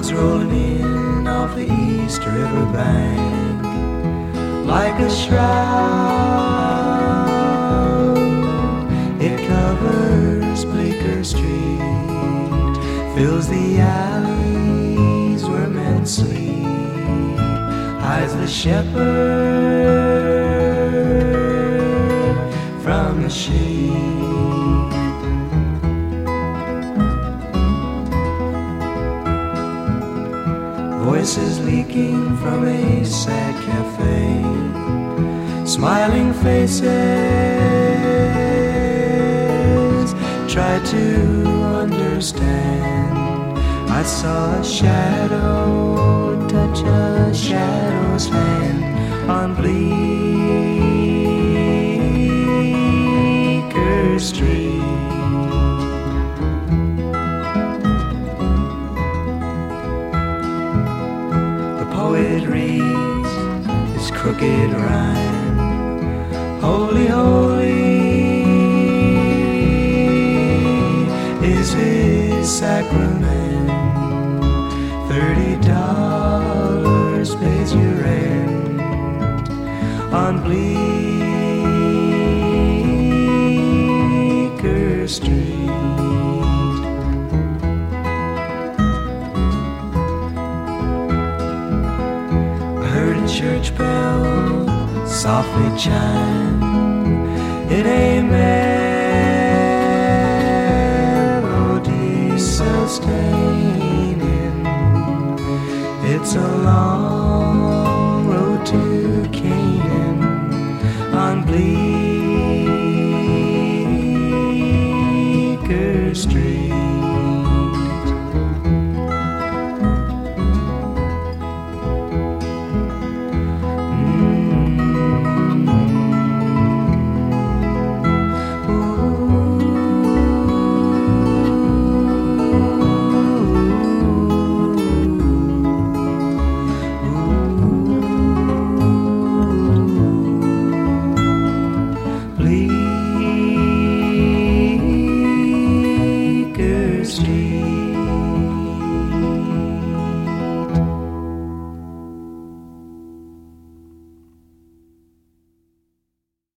logs rolling in off the East River bank like a shroud. It covers Bleecker Street, fills the alleys where men sleep, hides the shepherd from the sheep. Voices leaking from a sad cafe, smiling faces try to understand. I saw a shadow touch a shadow's hand on Bleecker Street. Poet reads his crooked rhyme. Holy, holy is his sacrament. $30 pays your rent on Bleecker Street. Church bell softly chime. It ain't